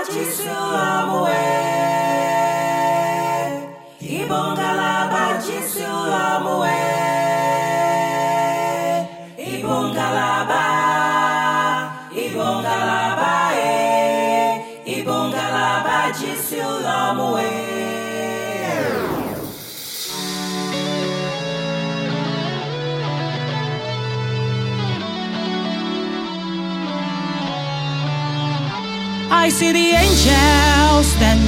I see the angels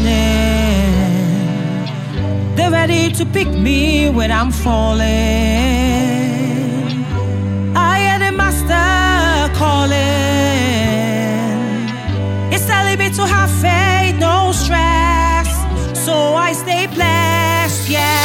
standing. They're ready to pick me when I'm falling. I hear the master calling. It's telling me to have faith, no stress. So I stay blessed, yeah.